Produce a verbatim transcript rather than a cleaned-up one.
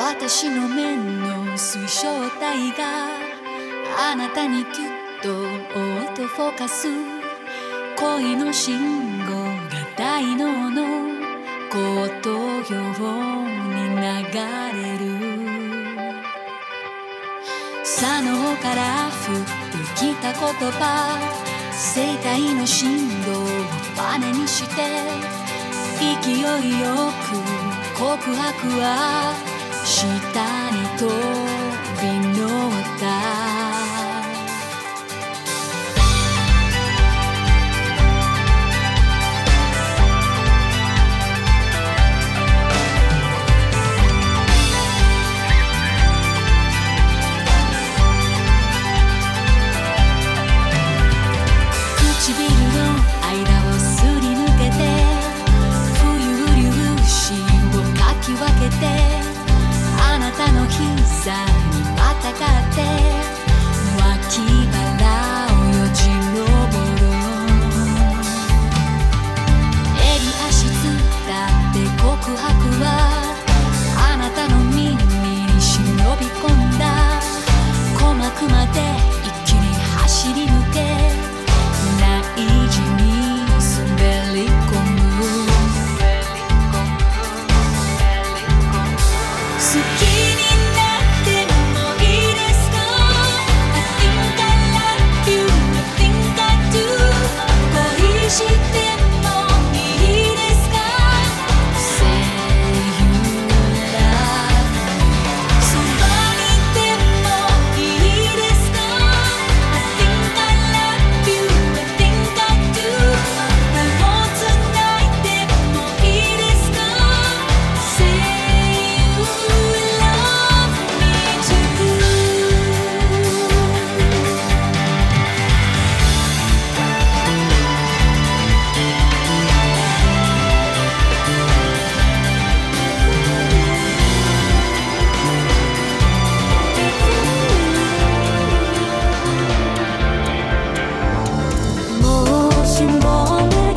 私の面の水晶体があなたにキュッとオートフォーカス。恋の信号が大脳のコート上に流れる。左脳から降ってきた言葉、生体の振動をバネにして勢いよく告白は下に飛び乗った。